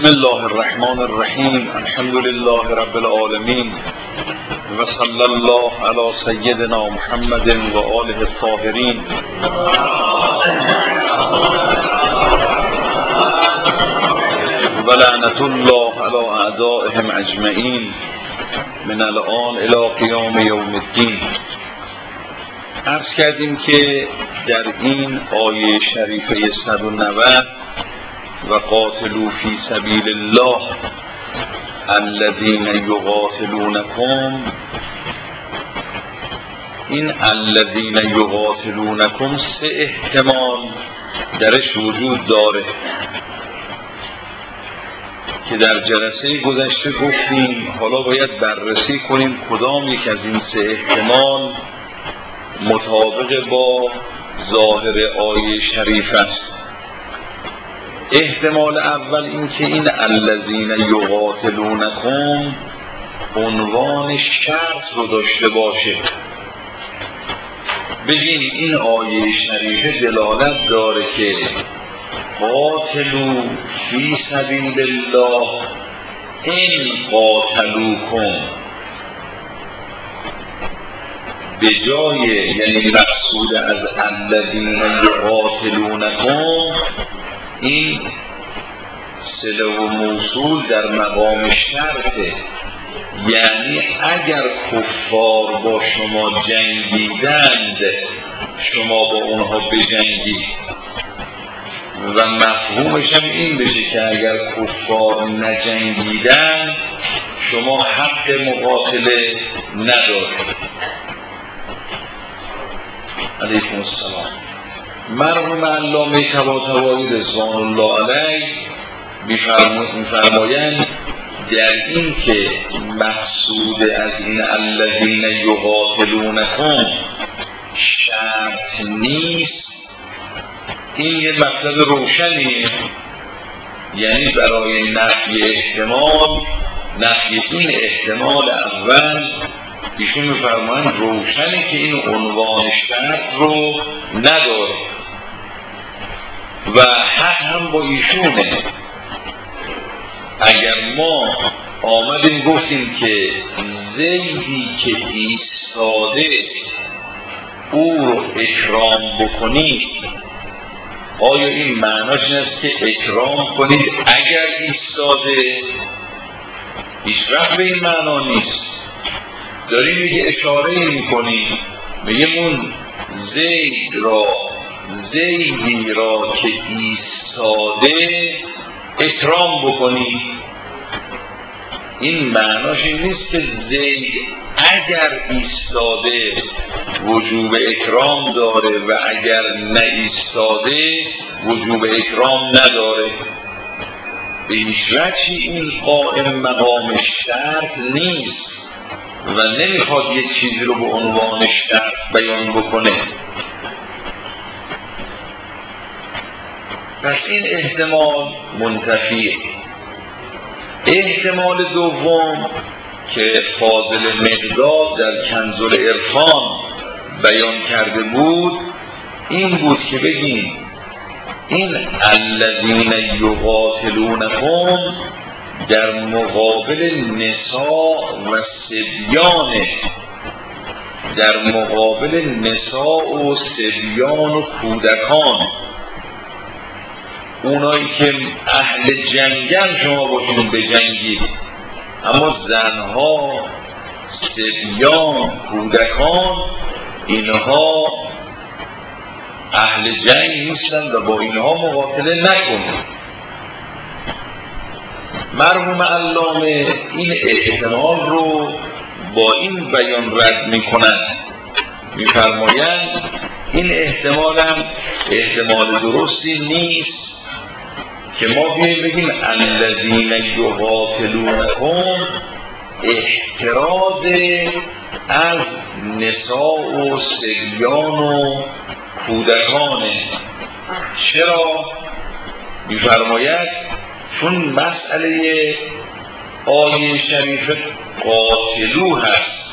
بسم الله الرحمن الرحیم. الحمد لله رب العالمین و صلی الله علی سیدنا محمد و آله الطاهرین. و لعنت الله علی اعدائهم اجمعین من الان الی قیام یوم الدین. عرض کردیم که در این آیه شریفه 190 و قاتلوا فی سبیل الله الذین یقاتلونکم، این الذین یقاتلونکم سه احتمال درش وجود داره که در جلسه گذشته گفتیم. حالا باید بررسی کنیم کدام یک از این سه احتمال مطابق با ظاهر آیه شریف است. احتمال اول این که این الذین یقاتلونکم عنوان شرط رو داشته باشه. ببین این آیه شریفه دلالت داره که قاتلوا فی سبیل الله ان قاتلوکم، به جای یعنی مقصود از الذین یقاتلونکم این صله و موصول در مقام شرطه، یعنی اگر کفار با شما جنگیدند شما با اونها بجنگید. و مفهومش هم این بشه که اگر کفار نجنگیدند شما حق مقاتله ندارید. علیکم السلام. مرحوم علامه طباطبایی رضوان الله علیه می‌فرمایند در این که مقصود از این الذین یقاتلونکم شرط نیست، این یه مطلب روشنیه. یعنی برای نفی احتمال، نفی این احتمال اول، ایشون می‌فرمایند روشنه که این عنوان شرط رو نداره و حق هم با ایشونه. اگر ما آمدیم گفتیم که زیدی که ایستاده او رو اکرام بکنید، آیا این معناش این است که اکرام کنید اگر ایستاده؟ هیچ وقت به این معنا نیست. داریم یه اشاره میکنیم، میگیم اون زیدی را که ایستاده اکرام بکنی. این معناش این نیست که زید اگر ایستاده وجوب اکرام داره و اگر نه ایستاده وجوب اکرام نداره. به هیچ وجهی این قائم مقام شرط نیست و نمیخواد یک چیزی رو به عنوان شرط بیان بکنه. پس این احتمال منتفیه. احتمال دوم که فاضل مقداد در کنز العرفان بیان کرده بود این بود که بگیم این الذین یقاتلونکم در مقابل نساء و صبیانه، در مقابل نساء و صبیان و کودکان. اونایی که اهل جنگن شما باشون بجنگید، اما زنها، صبیان، کودکان اینها اهل جنگ نیستن و با اینها مقاتله نکنید. مرحوم علامه این احتمال رو با این بیان رد میکنند، میفرمایند این احتمال هم احتمال درستی نیست که ما بیاییم بگیم الذین یقاتلونکم احتراز از نساء و صبیان و کودکانه. چرا؟ میفرماید چون مسئله آیه شریف قاتلو هست.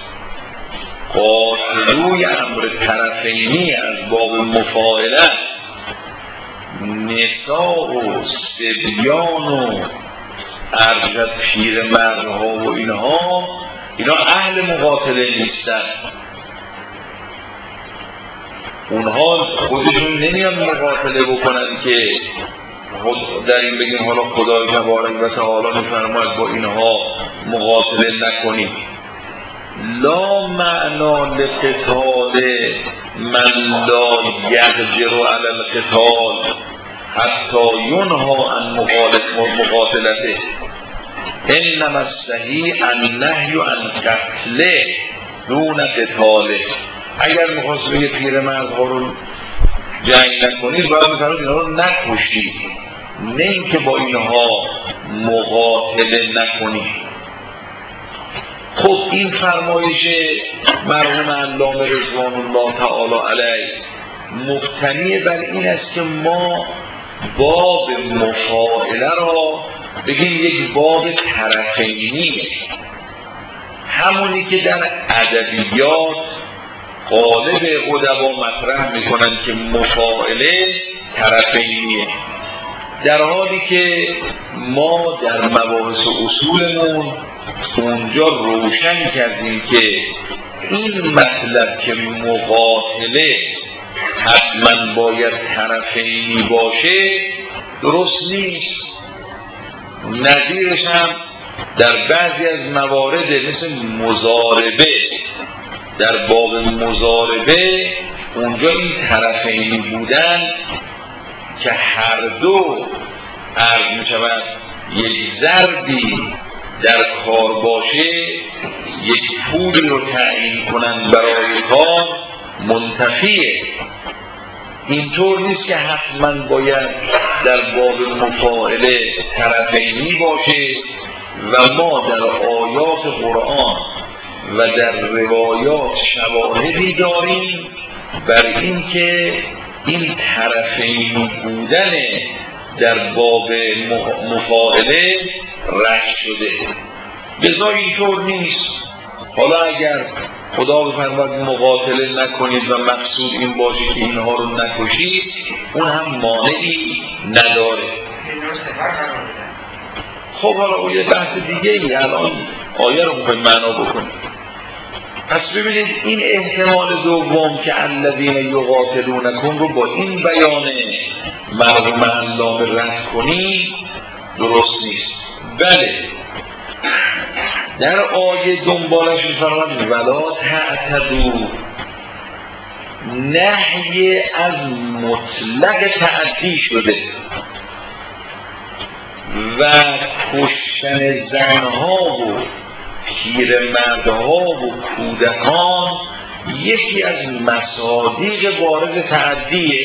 قاتلوی امر طرفینی از باب مفاعله، نساء و صبیان و ارجد پیر مردها و اینا اهل مقاتله نیستن. اونها خودشون نمیان مقاتله بکنن که در این بگیم حالا خدای تبارک و تعالی میفرماید با اینها مقاتله نکنید. لا معنا لقتال من لا یقدر علی القتال حتی ینهی عن مقاتلته. انما الصحیح النهی عن قتله دون قتاله. اگر میخواست به پیرمردها رو جنگ نکنید باید میفرماید اینها رو نکشید، نه اینکه با اینها مقاتله نکنید. خب این فرمایش مرحوم علامه رضوان الله تعالی علیه مبتنی بر این است که ما باب مفاعله را بگیم یک باب طرفینی، همونی که در ادبیات غالب ادبا مطرح میکنن که مفاعله طرفینیه، در حالی که ما در مباحث اصولمون اونجا روشن کردیم که این مطلب که مقاتله حتما باید طرفینی باشه درست نیست. نظیرش هم در بعضی از موارد مثل مضاربه، در باب مضاربه اونجا این طرفینی بودن که هر دو عرض می شود یک ضربی در کار باشه، یک پولی رو تعیین کنن برای کار منتفیه. اینطور نیست که حتما باید در باب مفاعله طرفینی باشه و ما در آیات قرآن و در روایات شواهدی داریم بر این که این طرفینی بودن در باب مفاعله رد شده. لذا اینطور نیست. حالا اگر خدا بفرماید مقاتله نکنید و مقصود این باشه که اینها رو نکشید، اون هم مانعی نداره. خب حالا اون یه بحث دیگه ای، الان آیه رو میخوایم معنا بکنیم. پس ببینید این احتمال دوم که الذین یقاتلونکم رو با این بیان مرحوم علامه رد کنیم درست نیست. بله در آیه دنبالش می‌فرماید ولا تعتدوا، نهی از مطلق تعدی شده و کشتن زنها و پیرمردها و کودکان یکی از مصادیق وارد تعدیه.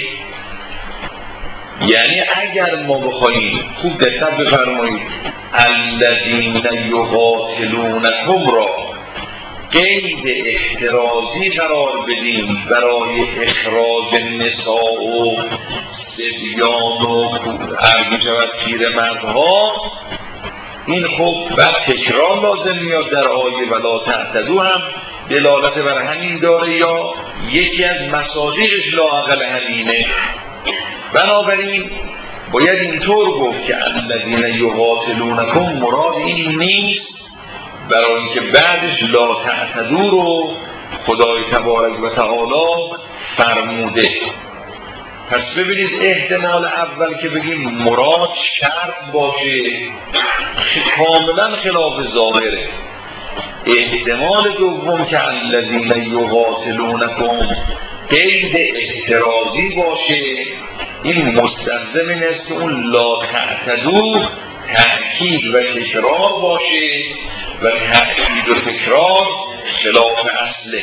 یعنی اگر ما بخواهیم خوب دقت بفرمایید الذین یقاتلونکم را قید احترازی قرار بدیم برای اخراج نساء و صبیان و پیرمردها، این خب بعد تکرار لازم میاد در آیه ولا تعتدوا هم دلالت بر همین داره یا یکی از مصادیقش لااقل همینه. بنابراین باید اینطور گفت که الذین یقاتلونکم مراد این نیست، برای اینکه بعدش لا تعتدوا رو خدای تبارک و تعالی فرموده. پس ببینید احتمال اول که بگیم مراد شرط باشه کاملا خلاف ظاهره. احتمال دوم که الذین یقاتلونکم قید احترازی باشه، این مستلزم این است که اون لا تعتدوا تأکید و تکرار باشه و تأکید و تکرار خلاف اصله.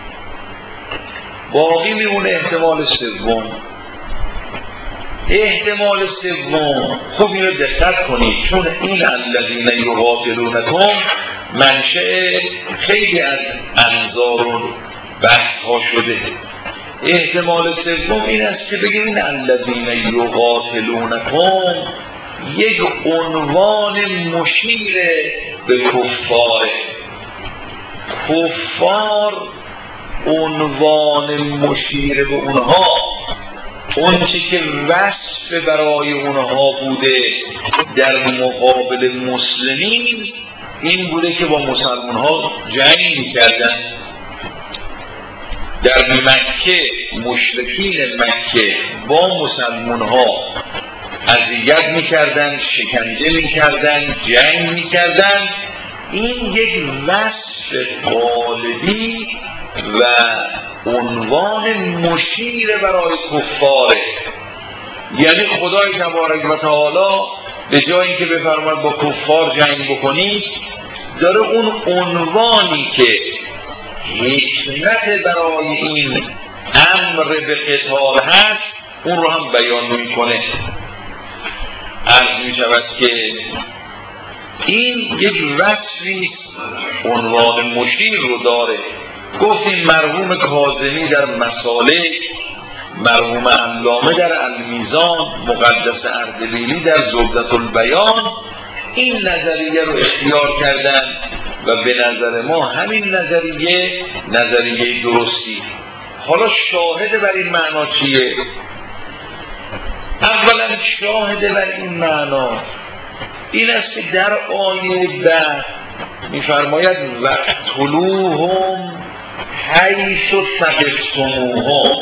باقی میمونه احتمال سوم. احتمال سوم خوب اینو دقت کنید، چون این الذین یقاتلونکم منشأ خیلی از انظار و بحث ها شده. احتمال سوم این است که بگیم این الذین یقاتلونکم یک عنوان مشیر به کفار عنوان مشیر به اونها اون چی که وصف برای اونها بوده در مقابل مسلمین این بوده که با مسلمان ها جنگ میکردن. در مکه مشرکین مکه با مسلمان ها اذیت میکردن، شکنجه میکردن، جنگ میکردن. این یک وصف قالبی و عنوان مشیر برای کفاره. یعنی خدای تبارک و تعالی به جای اینکه بفرماید با کفار جنگ بکنید، داره اون عنوانی که حکمت برای این امر به قتال هست اون رو هم بیان میکنه. عرض میشود که این یک وصفی عنوان مشیر رو داره. گفتیم مرحوم کاظمی در مسالک، مرحوم علامه در المیزان، مقدس اردبیلی در زبدة البیان این نظریه رو اختیار کردن و به نظر ما همین نظریه درستی. حالا شاهد بر این معنا چیه؟ اولا شاهد بر این معنا این است که در آیه بعد می‌فرماید وقتلوهم حیث ثقفتموهم،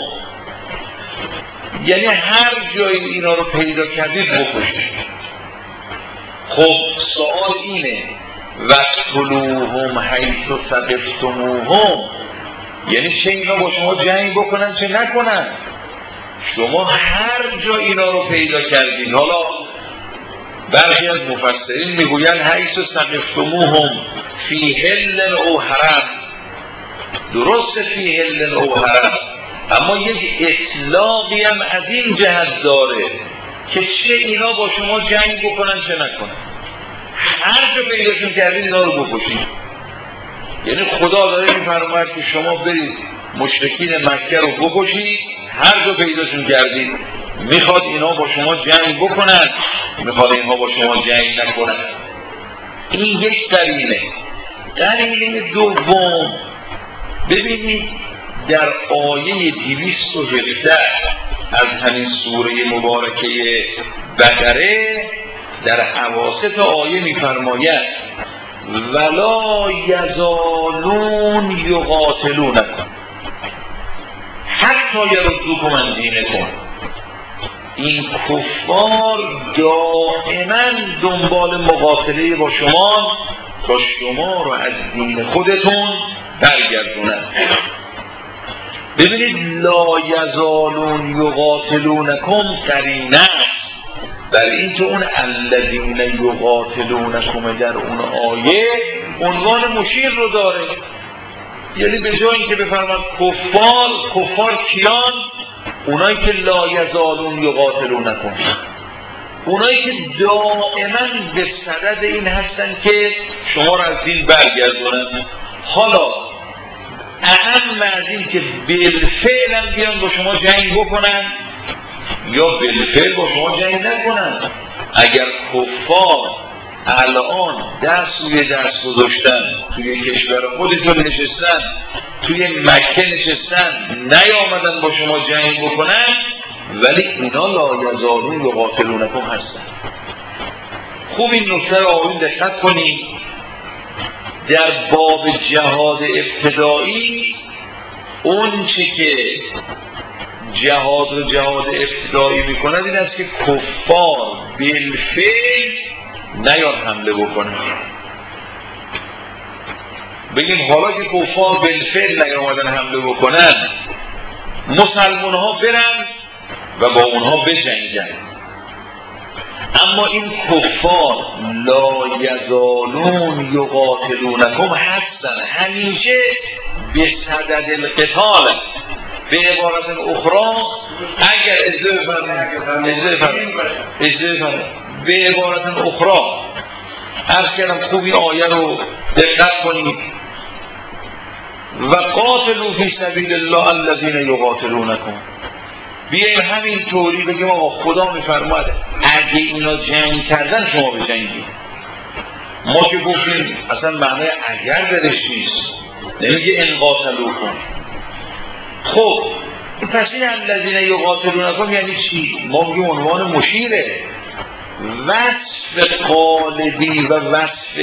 یعنی هر جایی اینا رو پیدا کردید بکشید. خب سوال اینه وقتلوهم حیث ثقفتموهم یعنی چه اینا با شما جنگ بکنن چه نکنن؟ شما هر جا اینا رو پیدا کردید. حالا برخی از مفسرین میگوین حیث ثقفتموهم فی حل او حرم، درست فی حل او حرم، اما یک اطلاقی هم از این جهت داره که چه اینا با شما جنگ بکنن چه نکنن، هر جا پیداشون کردید اینا رو بکشید. یعنی خدا داره میفرماید که شما برید مشرکین مکه رو بکشید، هر جا پیداشون کردید. میخواد اینا با شما جنگ بکنن، میخواد اینها با شما جنگ نکنن. این یک دلیله. دلیل دوم، ببینید در آیه 217 از همین سوره مبارکه بقره در اواسط آیه میفرماید ولا یزالون یقاتلونکم حتی یردوکم عن دینکم. این کفار دائما دنبال مقاتله با شما تا شما رو از دین خودتون برگردونن. ببینید لا یزالون یقاتلونکم قرینه در این که اون الذین یقاتلونکم در اون آیه عنوان مشیر رو داره. یعنی به جای اینکه بفرماد کفار کیان؟ اونایی که لا یزالون یقاتلونکم، اونایی که دائما به صدد این هستن که شما رو از دین برگردونن. حالا اهم از این که بالفعل هم بیان با شما جنگ بکنن یا بالفعل با شما جنگ نکنن. اگر کفار الان دست روی دست گذاشتن، توی کشور خودشون نشستن، توی مکه نشستن، نیامدن با شما جنگ بکنن، ولی اینا لا یزالون یقاتلونکم هستن. خوب این نکته رو آقایون دقت کنید. در باب جهاد ابتدایی اون چی که جهاد ابتدایی میکنند این است که کفار بالفعل نیان حمله بکنن. بگیم حالا که کفار بالفعل نیامدن حمله بکنن، مسلمان ها برن و با اونها بجنگن. اما این کفار لا یزالون یقاتلونکم هستن، همیشه به صدد القتال. به عبارت اخرى اگر به عبارت اخرى عرض کردم خوب این آیه رو دقت کنید و قاتلوا فی سبیل الله الذین یقاتلونکم. بیاییم همین طوری بگیم آقا خدا میفرماید اگه اینا جنگ کردن شما بجنگید. ما که گفتیم اصلا معنی اگر درش نیست، نمیگه ان قاتلوکم. خب پس این الذین یقاتلونکم یعنی چی؟ ما میگیم عنوان مشیره، وصف قالبی و وصف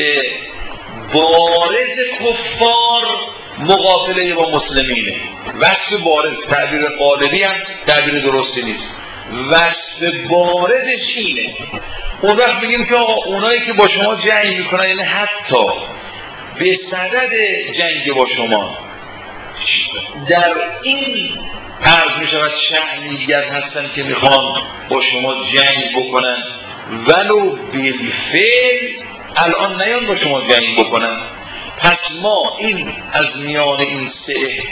بارز کفار مقابله با مسلمینه. وصف بارز، تعبیر قالبی هم تعبیر درستی نیست، وصف بارزش اینه. اون وقت بگیم که اونایی که با شما جنگ میکنن، یعنی حتی به صدد جنگ با شما در این عرض میشود شأنیگر هستن که میخوان با شما جنگ بکنن، ولو بالفعل الان نیان با شما جنگ بکنن. پس ما این از میان این سه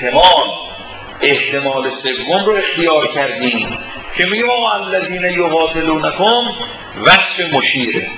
احتمال سوم رو اختیار کردیم که میگیم الذین یقاتلونکم وصف مشیره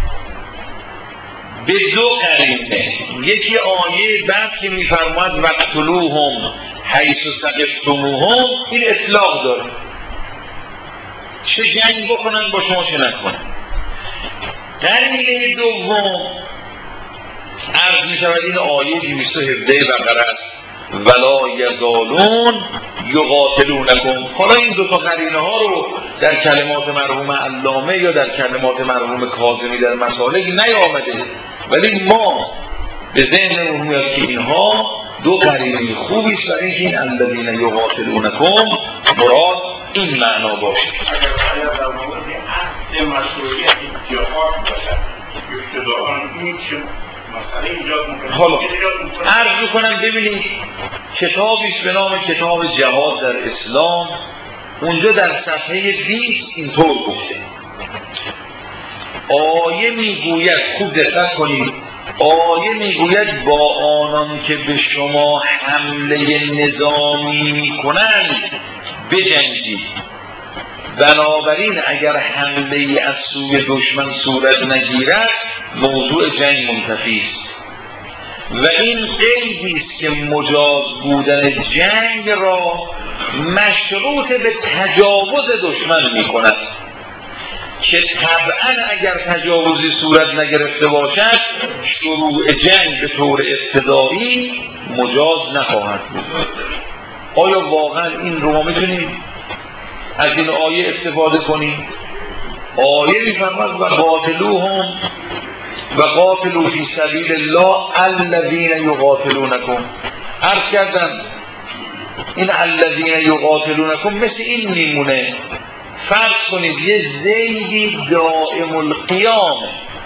به دو قرینه. یکی آیه بعد که میفرماید وقتلوهم حیث ثقفتموهم، این اطلاق داره، چه جنگ بکنن با شما چه نکنن. قرینه دوم عرض می شود این آیه 217 بقره است، ولا یزالون یقاتلونکم. حالا این دو تا قرینه ها رو در کلمات مرحوم علامه یا در کلمات مرحوم کاظمی در مسالک نیامده، ولی ما به ذهنمون میاد که اینها دو قرینه خوبی است برای اینکه این الذین یقاتلونکم مراد این معنا باشه. اگر در مورد اصل مشروعیت جهاد باشد ابتداءً این چه مسئله ایجاد میکنه؟ حالا عرض میکنم ببینید کتابی است به نام کتاب جهاد در اسلام، اونجا در صفحه 20 اینطور گفته، آیه میگوید، خوب دقت کنید، آیه میگوید با آنان که به شما حمله نظامی میکنند بجنگید، بنابراین اگر حمله از سوی دشمن صورت نگیرد موضوع جنگ منتفی است. و این قیدی است که مجاز بودن جنگ را مشروط به تجاوز دشمن میکند که طبعا اگر تجاوزی صورت نگرفته باشد شروع جنگ به طور ابتدایی مجاز نخواهد بود. آیا واقعا این رو ما میتونیم از این آیه استفاده کنیم؟ آیه میفرماید و قاتلوهم و قاتلوا فی سبیل الله الذین یقاتلونکم. عرض کردم این الذین یقاتلونکم مثل این میمونه، فرض کنید یه زیدی دائم القیام،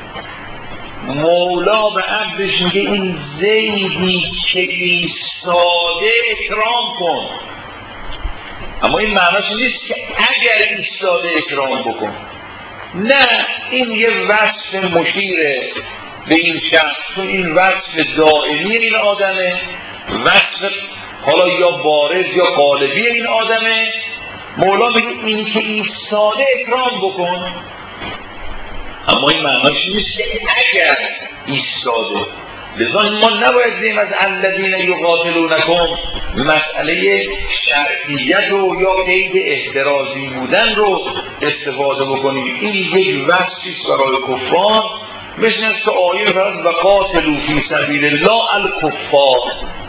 مولا به عبدش میگه این زیدی که ایستاده اکرام کن، اما این معناش نیست که اگر ایستاده اکرام بکن، نه، این یه وصف مشیره به این شخص، چون این وصف دائمی این آدمه، وصف حالا یا بارز یا قالبی این آدمه. مولا میگه این که ایستاده اکرام بکن، اما این معناش نیست که اگر ایستاده. لذا ما نباید دیم از الذین یقاتلونکم مسئله شرطیت رو یا قید احترازی بودن رو استفاده بکنیم. این یک وصفی است برای کفار، مثل است که آیه فرمود و قاتلوا فی سبیل الله الکفار.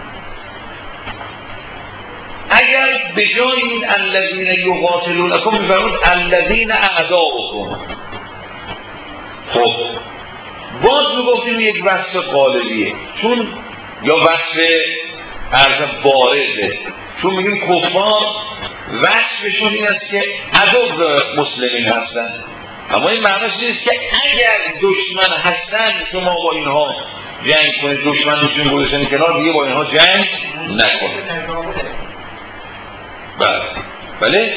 اگر به جای این الذین یقاتلونکم میفرمود الذین اعداؤکم، خب باز میگفتیم یک وصف قالبیه، چون یا وصف عرض بارزه، چون میگیم کفار وصفشون این است که عدو مسلمین هستن، اما این معنیش نیست که اگر دشمن هستن شما با اینها جنگ کنید، دشمنشون گذاشتن کنار دیگه با اینها جنگ نکنید. بله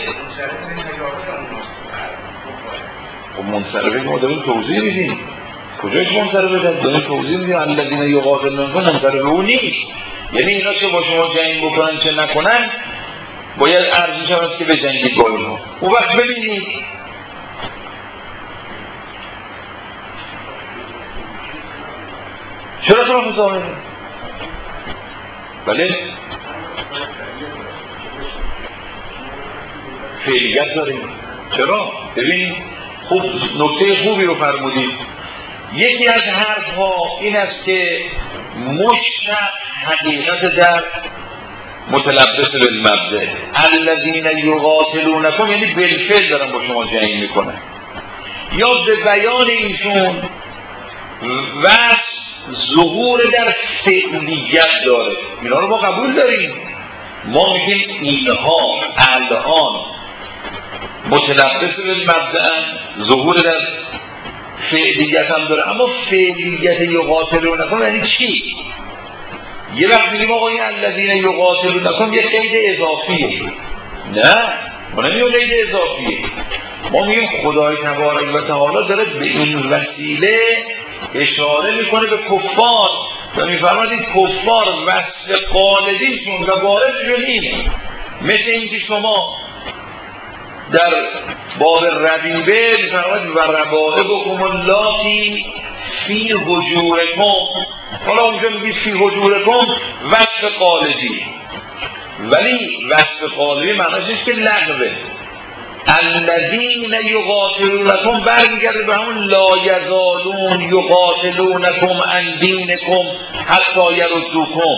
خب منصرفه ما داریم توضیح میدیم، کجایش منصرفه داریم توضیح میدیم الذین یقاتلونکم منصرفه اون نیست، یعنی اینا که با شما جنگ بکنن چه نکنن باید عرضی شود که به جنگید با اینها. اون وقت ببینید چرا طرف ظاهره؟ بله فعلیت داریم. چرا؟ ببینید خوب نکته خوبی رو فرمودید. یکی از حرف ها این است که مشرع حقیقت در متلبس بالمبدأ الذین یقاتلونکم، یعنی بالفعل دارن با شما جنگ میکنن، یا به بیان ایشون و ظهور در فعلیت داره. اینا رو ما قبول داریم، ما میگیم اینها الان متلبس بالمبدأ، ظهور در فعلیت هم داره. اما فعلیت یقاتلونکم یعنی چی؟ یه وقت میگیم آقا این الذین یقاتلونکم یه قید اضافیه. نه، ما نمیگیم قید اضافیه، ما میگیم خدای تبارک و تعالی داره به این وسیله اشاره میکنه به کفار و میفرماید این کفار وصف قالبیشون و بارزشون اینه. مثل اینکه شما در باب ربیبه میفرماید و ربائبکم اللاتی فی حجورکم، حالا اونجا میگید فی حجورکم وصف قالبی، ولی وصف قالبی معناش نیست که لغوه. الذین یقاتلونکم برمیگرده به همون لا یزالون یقاتلونکم عن دینکم حتی یردوکم.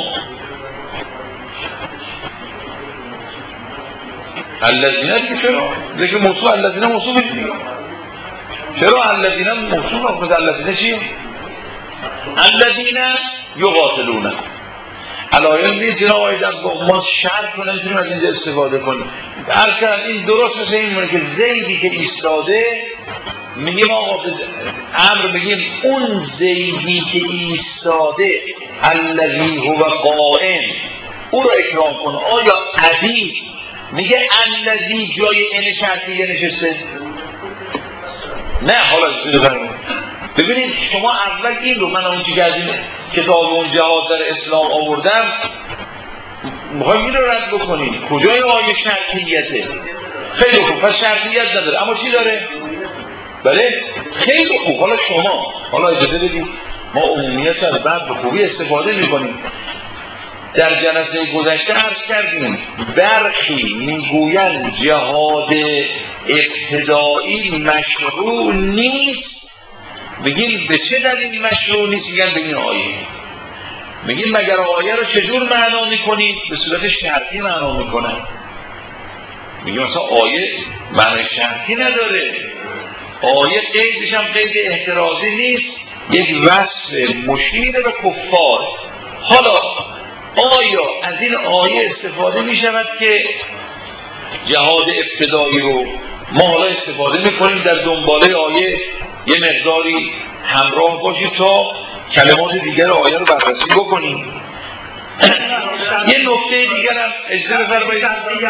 الذین دیگه چرا؟ دیگه موضوع الذین موضوع میشه. چرا الذین موضوع آخد؟ الذین چیه؟ الذین یقاتلون. علایه نیست جناب آقای ما شرط رو نمیتونیم از اینجا استفاده کنیم. این درست مثل این مونه که زیدی که ایستاده میگیم آقا امر میگیم اون زیدی که ایستاده الذی هو قائم او رو اکرام کن. آیا عبید میگه الذی جای این شرطیه نشسته؟ نه. حالا ببینید شما اول این رو من اون چی که از این کتاب اون جهاد در اسلام آوردم میخوایم این رو رد بکنید. کجای آیه شرطیته؟ خیلی خوب، پس شرطیت نداره اما چی داره؟ بله خیلی خوب. حالا شما حالا اجازه بدید ما عمومیت از بعد به خوبی استفاده میکنیم. در جلسه گذشته عرض کردیم برخی میگویند جهاد ابتدایی مشروع نیست. بگیم به چه دلیل مشروع نیست؟ میگن به این آیه. میگیم مگر آیه رو چجور معنا میکنید؟ به صورت شرطی معنا میکنن. میگیم مثلا آیه معنی شرطی نداره، آیه قیدش هم قید احترازی نیست، یک وصف مشیر به کفار. حالا آیا از این آیه استفاده میشود که جهاد ابتدایی رو ما حالا استفاده میکنیم در دنباله آیه یه مقداری همراه باشید تا کلمات دیگر آیه رو بررسی بکنیم؟ یه نکته دیگر هم اجازه بفرمایید.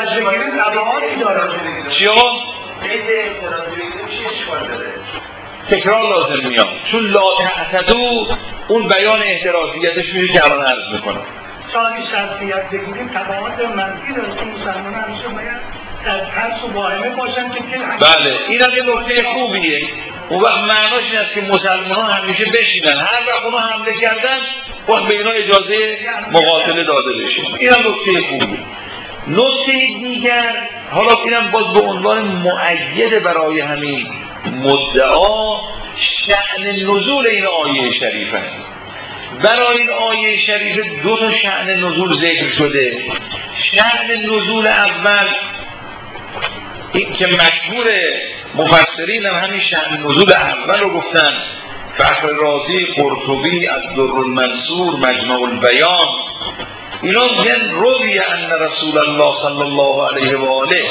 چیا؟ تکرار لازم میاد، چون لا تعتدوا اون بیان احترازیتش میشه که الان عرض میکنم. سالی شرطیت بگیریم تبعات منفی داره که مسلمان همیشه باید در ترس و واهمه باشن که بله این هم یه نکته خوبیه. اون وقت معناش این است که مسلمان ها همیشه بشینن، هر وقت اونا حمله کردن وقت به اینا اجازه مقاتله داده بشه. این هم نکته خوبیه. نکته دیگر، حالا اینم باز به عنوان مؤید برای همین مدعا، شأن نزول این آیه شریف است. برای این آیه شریف دو تا شأن نزول ذکر شده. شأن نزول اول این که مشهور مفسرین هم همین شأن نزول اول رو گفتن، فخر رازی، قرطبی، الدر المنصور، مجمع البیان، اینا میگن روی ان رسول الله صلی الله علیه و آله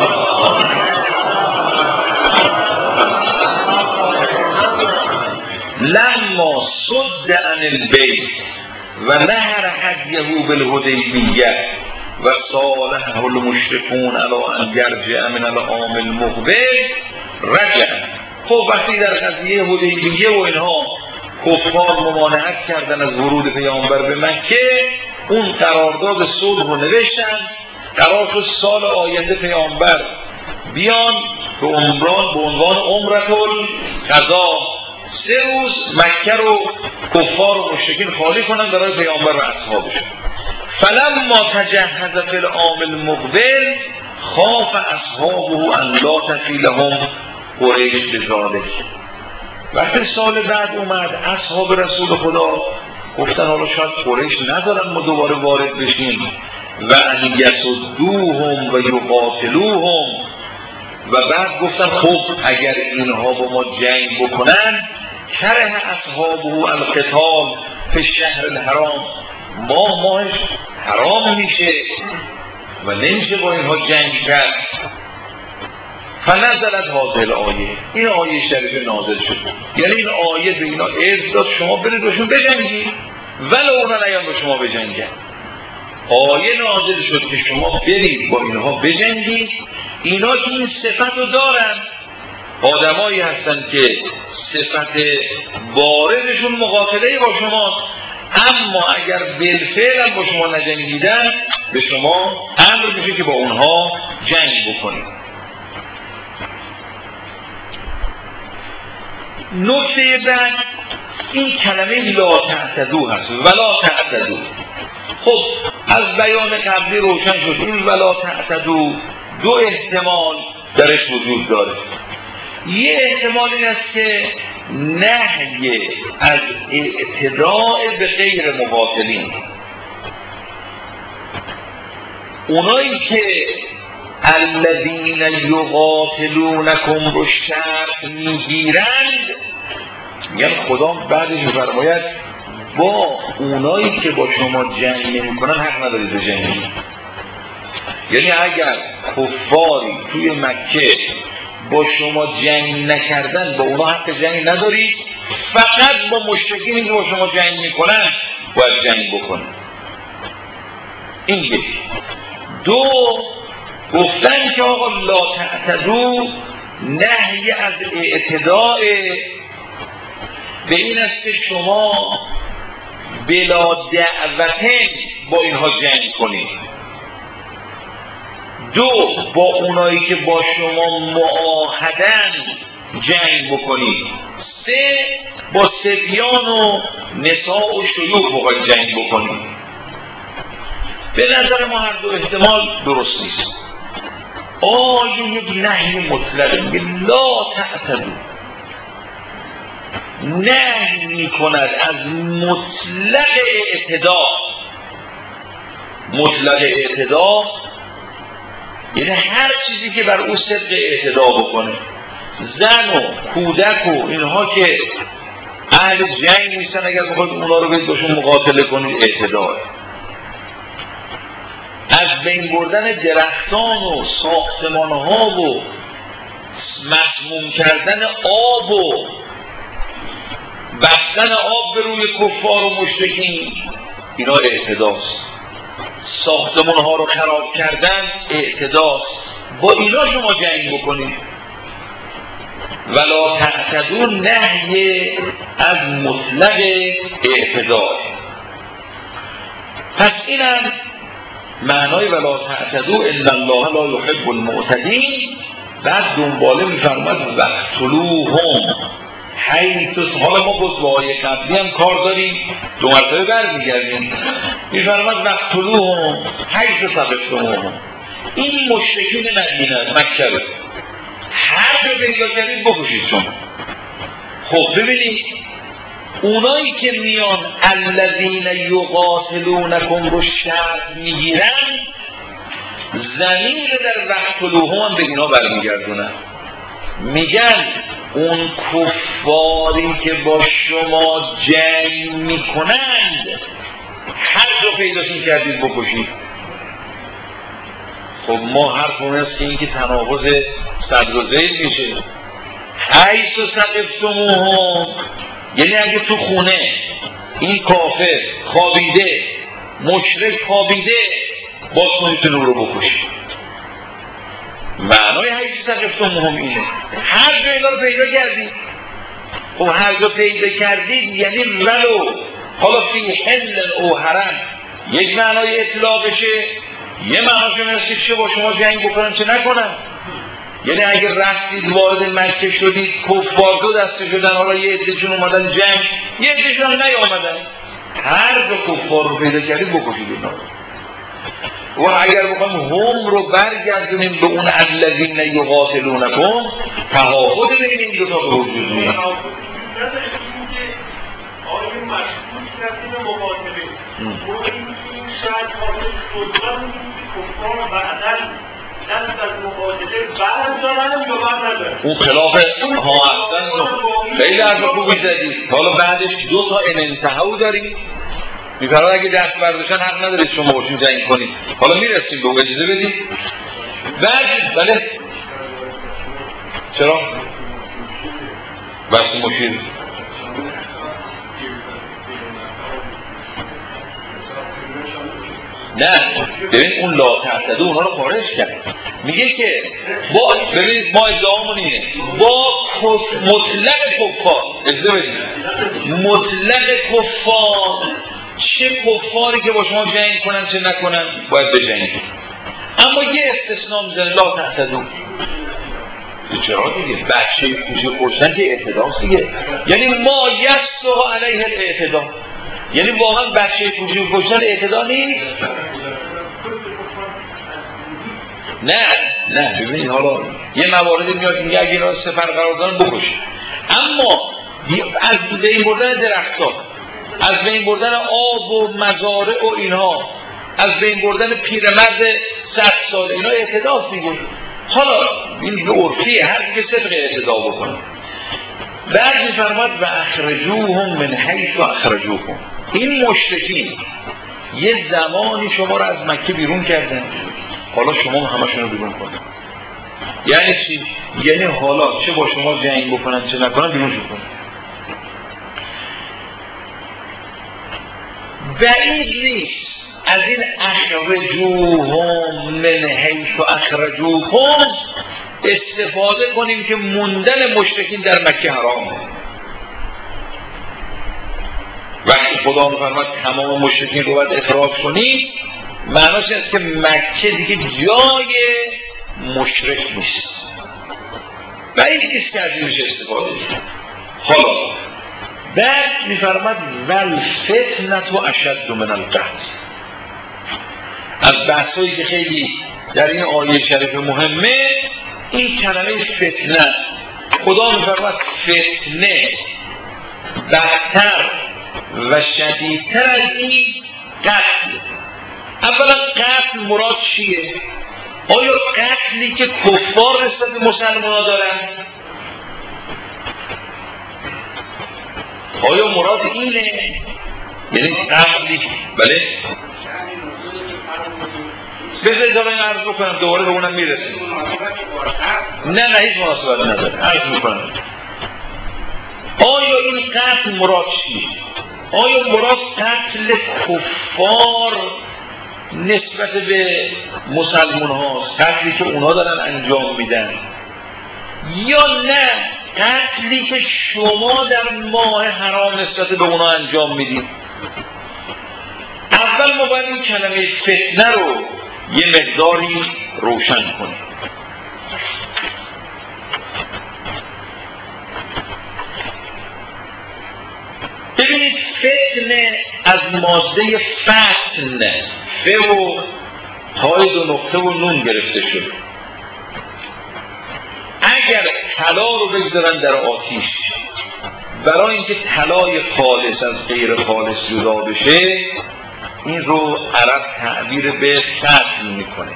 لما صد عن البیت و نهر هدیه بالحدیبیه و صالحه المشركون علی ان یرجع من العام المقبل رجع. خب وقتی در قضیه حدیبیه و اینها کفار ممانعت کردن از ورود پیامبر به مکه، اون قرارداد صلح رو نوشتن، قرار شد سال آینده پیامبر بیان به عنوان عمره القضا 3 روز مکه رو کفار و مشرکین خالی کنن برای پیامبر و اصحابش. فلما تجهز فی العام المقبل خاف اصحابه ان لا تفی لهم قریش بذالک. وقتی سال بعد اومد اصحاب رسول خدا گفتن حالا شاید قریش ندارن ما دوباره وارد بشیم، و ان یصدوهم و یقاتلوهم. و بعد گفتن خب اگر اینها با ما جنگ بکنن کره اصحابه القتال فی الشهر الحرام، ماهش حرام میشه و نمیشه با اینها جنگ کرد. فنزلت هذه الآیه، این آیه شریف نازل شد. یعنی این آیه به اینا عرض داد شما برید باشون بجنگید ولو اونا نیان با شما بجنگن. آیه نازل شد که شما برید با اینها بجنگید. اینا که این صفت رو دارن، آدمایی هستن که صفت واردشون مقاتله با شماست، اما اگر بالفعل با شما نجنگیدن به شما امر میشه که با اونها جنگ بکنید. نکته بعد این کلمه لا تعتدوا هست، ولا تعتدوا. خب از بیان قبلی روشن شد این ولا تعتدوا دو احتمال درش وجود داره. یه احتمال این است که نهی از اعتداء به غیر مقاتلین، اونایی که الذین یقاتلونکم رو شرط میگیرند، میگن خدا بعدش میفرماید با اونایی که با شما جنگ نمیکنن حق ندارید به جنگ. یعنی اگر کفاری توی مکه با شما جنگ نکردن با اونا حق جنگ ندارید، فقط با مشرکینی که با شما جنگ میکنن باید جنگ بکنید. این یکی. دو، گفتن که آقا لا تعتدوا نهی از اعتداء به این است که شما بلا دعوتن با اینها جنگ کنید. دو، با اونایی که با شما معاهدن جنگ بکنید. سه، با صبیان و نساء و شیوخ بخواید جنگ بکنید. به نظر ما هر دو احتمال درست نیست. آیه یک نهی مطلقه، میگه لا تعتدوا، نهی میکند از مطلق اعتداء. مطلق اعتداء یعنی هر چیزی که بر او صدق اعتداء بکنه. زن و کودک و اینها که اهل جنگ نیستن، اگر بخواید اونا رو برید باشون مقاتله کنید اعتداء. از بین بردن درختان و ساختمان ها و مسموم کردن آب و بستن آب به روی کفار و مشرکین، اینا اعتداست. ساختمان ها رو خراب کردن اعتداست. با اینا شما جنگ بکنید. ولا تعتدوا نهی از مطلق اعتداء. پس اینم معنای ولا تعتدوا ان الله لا يحب المعتدین. بعد دنباله میفرماد وقتلوهم حیث. حالا ما باز با آیه قبلی هم کار داریم، دو مرتبه برمیگردیم. میفرماد وقتلوهم حیث ثقفتموهم. این مشرکین مدینه مکه رو هر جا پیدا کردید بکشید شما. خب ببینید اونایی که میان الذین یقاتلونکم رو شرط میگیرن، ضمیر در وقتلوهم هم به اینا برمیگردونن. میگن اون کفاری که با شما جنگ میکنند هر جا پیداشون کردید بکشید. خب ما حرفمون است که این که تناقض صدر و ذیل میشه. حیث ثقفتموهم یعنی اگه تو خونه این کافر خوابیده، مشرک خوابیده، باز کنید اون رو بکشید. معنای حیث ثقفتموهم اینه هر جا اینا رو پیدا کردید. خب هر جا پیدا کردید یعنی ولو حالا فی حل او حرم، یک معنای اطلاقشه، یه معناشه مثل چه با شما جنگ بکنن چه نکنن. یعنی اگر رفتید وارد مکه شدید کفار دو دسته شدن، حالا یه عدهشون اومدن جنگ، یه عدهشون نیامدن، هر جا کفار رو پیدا کردید بکشید اینا رو. و اگر بخوایم هم رو برگردونیم به اون الذین یقاتلونکم، تفاوت بین این دو تا به وجود میاد. نتیجه مقاتله این شاید حاصل شدن کفار بعداً دست از مقاتله بردارن یا بردارن اون خلاف ها احسن خیلی حرف خوبی زدی. حالا بعدش 2 تا انتهاو داریم میفرماد اگه دست برداشتن حق ندارید شما باشون جنگ کنید. حالا میرسیم به اجازه بدید. بعد بله چرا؟ بحث مشیر نه ببین اون لا تعتدوا اونها رو خارج کرد. میگه که با ببینید ما ادعامون اینه با مطلق کفار اجازه بدید مطلق کفار چه کفاری که با شما جنگ کنن چه نکنن باید بجنگید. اما یه استثناء میزنه لا تعتدوا. چرا دیگه بچه کوچه کشتن که اعتداست دیگه. یعنی ما یسلو علیه الاعتدا، یعنی واقعا بچه کوچه کشتن اعتدا نیست. نه ببینید حالا یه مواردی میاد میگه اگه اینا سفر قرار دارن بکشید، اما از بین بردن درختان، از بین بردن آب و مزارع و اینها، از بین بردن پیرمرد 100 ساله اینا اعتداست دیگه. حالا این عرفیه هر که صدق اعتدا بکنه. بعد میفرماد و اخرجوهم من حیث اخرجوکم. این مشرکین یه زمانی شما رو از مکه بیرون کردن، حالا شما همشون رو بیرون کنید. یعنی چی؟ یعنی حالا چه با شما جنگ بکنن چه نکنن بیرون کنن. بعید نیست از این اخرجوهم من حیث اخرجوکم استفاده کنیم که موندن مشرکین در مکه حرامه. وقتی خدا می‌فرماید تمام مشرکین رو باید اخراج کنید، معناش این است که مکه دیگه جای مشرک نیست. بعید نیست که از اینش استفاده کنید. حالا بعد می‌فرماید والفتنة اشد من القتل. از بحثایی که خیلی در این آیه شریف مهمه این کلمه فتنه. خدا می‌فرماید فتنه بدتر و شدیدتر از این قتل. اولا قتل مراد چیه؟ آیا قتلی که کفار نسبت به مسلمان‌ها دارن؟ آیا مراد اینه؟ یعنی قتلی بله؟ بذارید دارم این عرض بکنم دوباره به اونم میرسیم. نه هیچ مناسبت نداره. عرض میکنم آیا این قتل مراد چیه؟ آیا مراد قتل کفار نسبت به مسلمان هاست، قتلی که اونا دارن انجام میدن، یا نه قتلی که شما در ماه حرام نسبت به اونا انجام میدید؟ اول ما باید این کلمه فتنه رو یه مقداری روشن کنیم. ببینید فتنه از ماده فتن ف و های 2 نقطه و نون گرفته شده. اگر طلا رو بگذارن در آتیش برای اینکه طلای خالص از غیر خالص جدا بشه، این رو عرب تعبیر به فتن میکنه.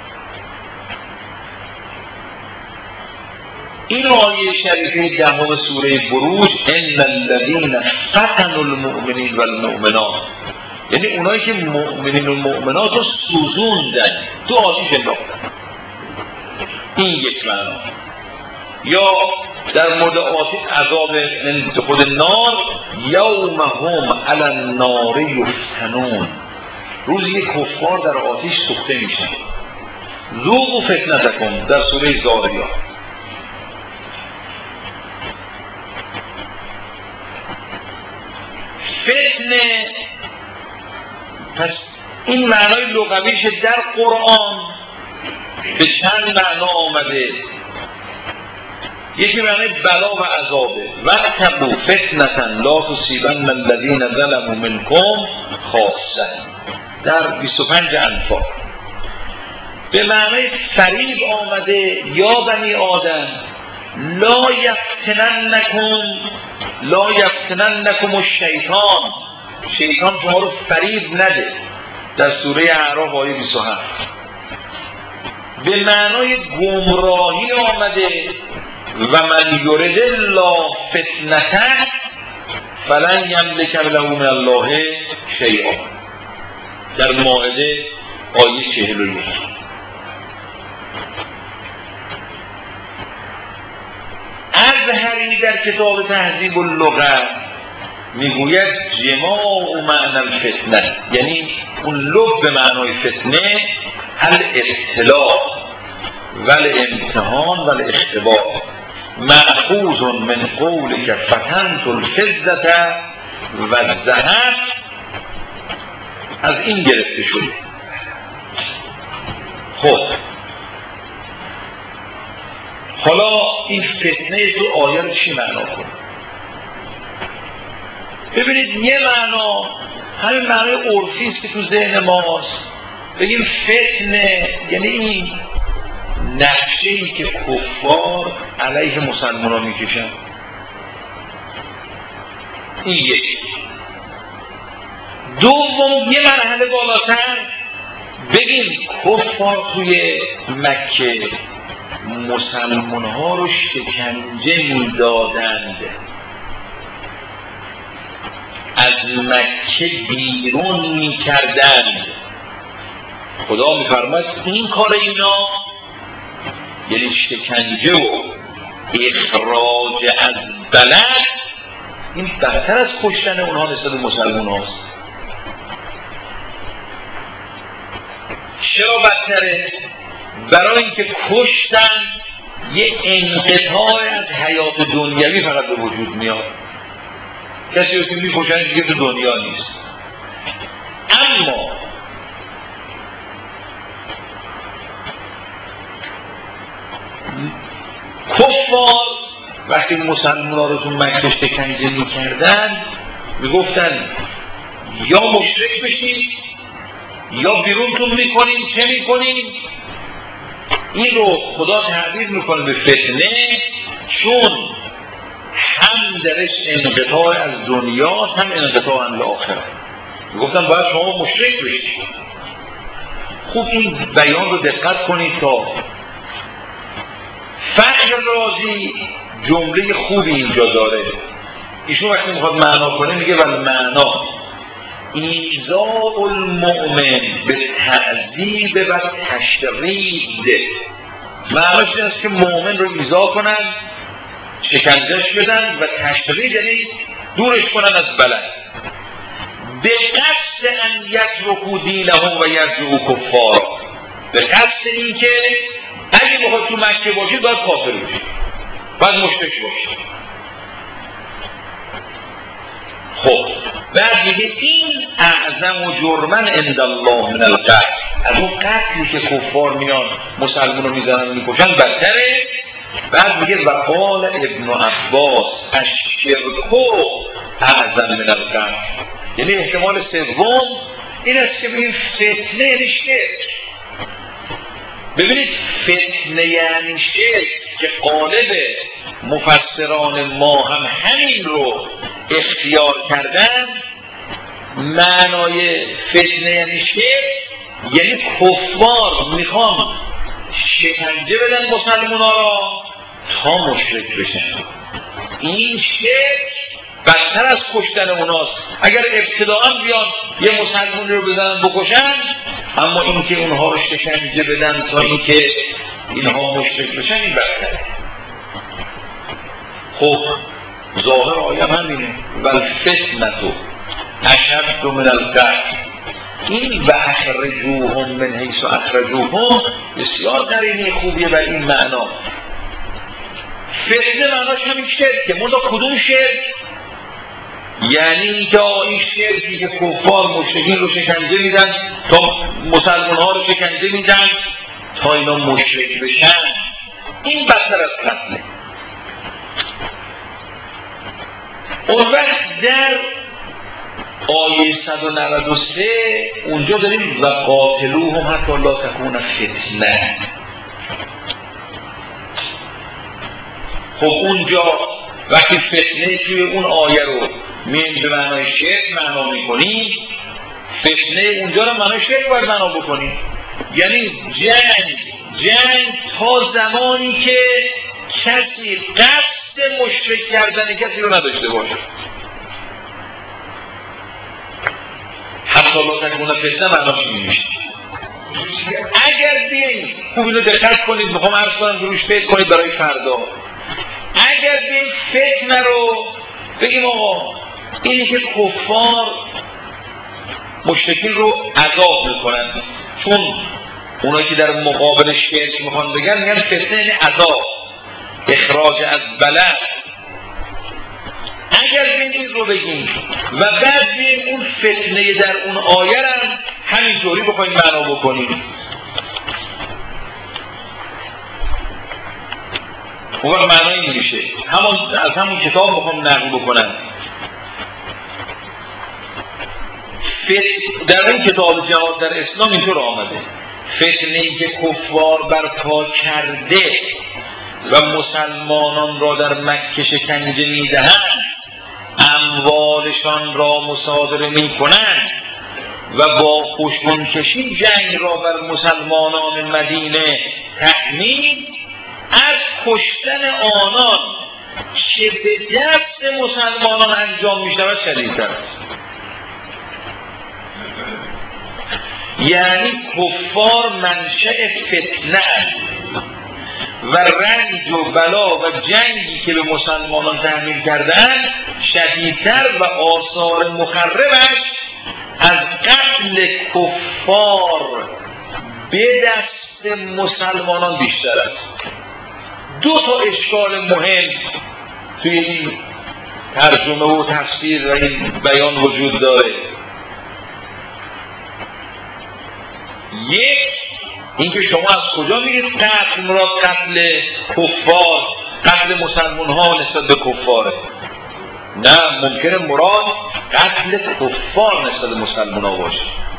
این آیه شریفه 10 سوره بروج ان الذين فتنوا المؤمنین والمؤمنات، یعنی اونایی که مؤمنین و مؤمنات رو سوزوندن تو آتیش انداختن. این یک معنا. یا در مورد آتیش عذاب خود نار، یوم هم علی النار یفتنون، روزی که کفار در آتیش سوخته میشن. ذوقوا فتنتکم در سوره زاریات. فتنه پس این معنای لغویش در قرآن به چند معنا آمده. یکی معنی بلا و عذابه، واتقوا فتنة لا تصیبن الذین ظلموا منکم خاصة در 25 انفال. به معنی فریب آمده، یا بنی آدم لا یفتننکم الشیطان شیطان شما رو فریب نده. در سوره اعراف آیه 27 به معنای گمراهی آمده و من یرد الله فتنته فلن یملک له من الله شیئا. در مائده آیه 41. ازهری در کتاب تهذیب اللغت میگوید جماع معنی الفتنه، یعنی اون لب به معنای فتنه الابتلاء والامتحان والاختبار، مأخوذ من قولک فتنت الفضة والذهب، از این گرفته شده. خب حالا این فتنه تو آیه رو چی معنا کنه؟ ببینید یه معنا همین معنای عرفی است که تو ذهن ماست، بگیم فتنه یعنی این نقشه‌ای که کفار علیه مسلمانان میکشن. این یک. دوم یه مرحله بالاتر بگیم کفار توی مکه مسلمان‌ها رو شکنجه میدادند، از مکه بیرون میکردند. خدا میفرماید این کار اینا یعنی شکنجه و اخراج از بلد، این بدتر از کشتن اونها نسبت به مسلمان هاست. چرا بدتره؟ برای اینکه کشتن یه انقطاع از حیات دنیوی فقط به وجود میاد. کسی رو که میکشن دیگه تو دنیا نیست. اما کفار وقتی مسلمان رو تو مکه شکنجه میکردن میگفتن یا مشرک بشید یا بیرونتون میکنیم. چه میکنیم؟ این رو خدا تعبیر میکنه به فتنه، چون هم درش انقطاع از دنیا هم انقطاع از آخرت. میگفتن باید شما مشرک بشید. خوب این بیان رو دقت کنید تا فخر رازی جمله خوبی اینجا داره. ایشون وقتی میخواد معنا کنه میگه ولی معنا ایذاء المؤمن به تعذیب و تشرید. معناش این است که مؤمن رو ایذا کنن، شکنجهش بدن و تشرید یعنی دورش کنن از بلد، به قصد ان یترکوا دینهم و یرجعوا کفارا، به قصد این که اگه بخواد تو مکه باشید باید کافر باشید، باید مشرک باشید. خب بعد میگه این اعظم و جرمن عند الله من القتل، از اون قتلی که کفار میان مسلمان رو میزنن و میکشن بدتره. بعد میگه وقال ابن عباس الشرک اعظم من القتل، یعنی احتمال سوم این است که بگیم فتنه یعنی شرک. ببینید فتنه یعنی شرک که غالب مفسران ما هم همین رو اختیار کردن. معنای فتنه یعنی شرک یعنی کفار میخوان شکنجه بدن مسلمان ها را تا مشرک بشن. این شرک بدتر از کشتن اوناست. اگر ابتداء بیان یه مسلمانی رو بزنن بکشن، اما اینکه اونها رو شکنجه بدن تا اینکه اینها مشرک بشن این بدتره. خب ظاهر آیه همینه والفتنة اشد من القتل. این و اخرجوهم من حیث اخرجوهم بسیار قرینه خوبیه بر این معنا. فتنه معناش همین شرک که منتها کدوم شرک؟ یعنی اینکه این شرکی که کفار مشرکین رو شکنجه میدن تا مسلمان ها رو شکنجه میدن تا اینا مشرک بشن، این بدتر از قتله. اون وقت در آیه 193 اونجا داریم و قاتلوهم حتی لا تکون فتنه. خب اونجا وقتی فتنه توی اون آیه رو میایم به معنای شرک معنا میکنیم، فتنه اونجا رو معنای شرک باید معنا بکنیم. یعنی جنگ تا زمانی که کسی قصد مشرک کردن کسی رو نداشته باشه. حتی لا تکون فتنه معناش این میشه. اگر بیاییم خوب اینو دقت کنید، میخوام عرض کنم روش فکر کنید برای فردا. اگر بیاییم فتنه رو بگیم آقا اینی که کفار مشرکین رو عذاب میکنن، چون اونایی که در مقابل شرک میخوان بگن میگن فتنه یعنی عذاب، اخراج از بلد. اگر بیاییم این رو بگیم و بعد بیاییم اون فتنه در اون آیه رو همینطوری بخوایم معنا بکنیم، اون وقت معنی این میشه. از همون کتاب میخوام نقل بکنم. در اون کتاب جهاد در اسلام اینطور آمده: فتنه ای که کفار برپا کرده و مسلمانان را در مکه شکنجه میدهند، اموالشان را مصادره میکنند و با خشونکشی جنگ را بر مسلمانان مدینه تأمین، از کشتن آنان که به دست مسلمانان انجام می شود شدیدتر است. یعنی کفار منشأ فتنه و رنج و بلا و جنگی که به مسلمانان تحمیل کردند شدیدتر و آثار مخربش از قتل کفار به دست مسلمانان بیشتر است. دو تا اشکال مهم توی این ترجمه و تفسیر و این بیان وجود داره. یک، اینکه شما از کجا میگید قتل مراد قتل کفار، قتل مسلمان ها نسبت به کفاره؟ نه، ممکنه مراد قتل کفار نسبت به مسلمان ها باشه.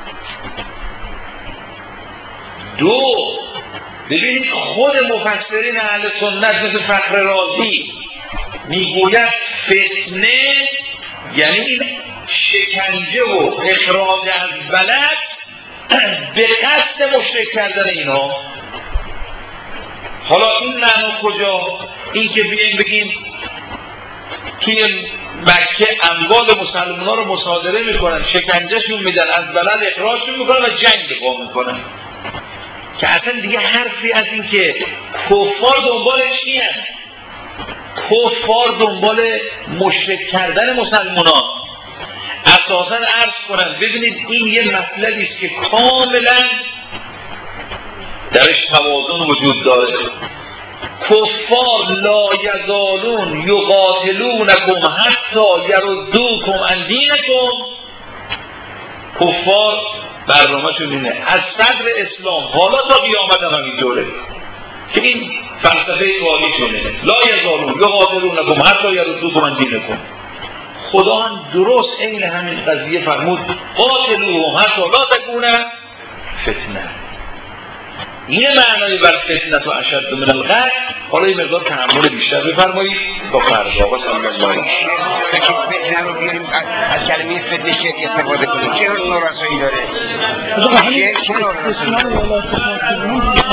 دو، ببینید خود مفسرین اهل سنت مثل فخر رازی میگوید فتنه یعنی شکنجه و اخراج از بلد به قصد مشرک کردن اینا. حالا این معنا کجا؟ این که بیاییم بگیم توی مکه اموال مسلمان ها رو مصادره میکنن، شکنجهشون میدن، از بلد اخراجشون میکنن و جنگ دفاع میکنن، که اصلا دیگه حرفی از این که کفار دنبال چی هست؟ کفار دنبال مشرک کردن مسلمانان. اساساً عرض کنم ببینید این یه مطلبی است که کاملا درش توازن وجود داره. کفار لا یزالون یقاتلونکم حتی یردوکم عن دینکم. کفار برنامه‌شون اینه از صدر اسلام حالا تا قیامت هم همینطوره که این فلسفه والیشونه، لا یزالون یقاتلونکم حتی یردوکم عن دینکم. خدا هم درست عین همین قضیه فرمود قاتلوهم حتی لا تکون فتنه. این معنای بر فتنه تو اشد من القتل. حالا این مقدار تحمل بیشتر بفرمایید تا فردا. و صلی الله علیه و فتنه رو بیاریم از کلمه فتنه شرک استفاده کنیم. چه نوع رسایی داره؟ چه نوع رسایی داره؟